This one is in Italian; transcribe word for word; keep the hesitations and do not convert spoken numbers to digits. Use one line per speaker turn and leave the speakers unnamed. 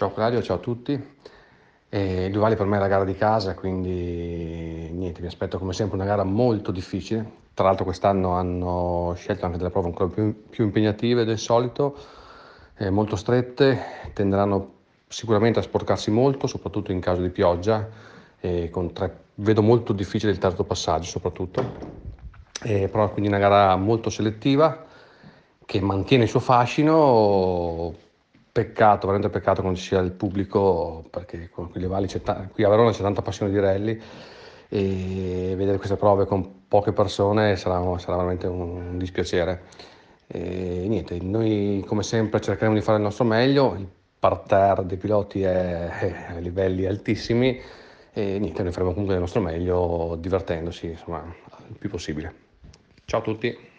Ciao Claudio, ciao a tutti. Eh, il Duvali per me è la gara di casa, quindi niente, mi aspetto come sempre una gara molto difficile. Tra l'altro quest'anno hanno scelto anche delle prove ancora più, più impegnative del solito, eh, molto strette, tenderanno sicuramente a sporcarsi molto, soprattutto in caso di pioggia, eh, con tre- vedo molto difficile il terzo passaggio soprattutto. Eh, però quindi una gara molto selettiva che mantiene il suo fascino. Peccato, veramente peccato che non ci sia il pubblico, perché con qui, le Valli c'è ta- qui a Verona c'è tanta passione di rally e vedere queste prove con poche persone sarà, sarà veramente un, un dispiacere. E niente, noi come sempre cercheremo di fare il nostro meglio, il parterre dei piloti è, è a livelli altissimi e niente, noi faremo comunque il nostro meglio divertendosi, insomma, il più possibile. Ciao a tutti!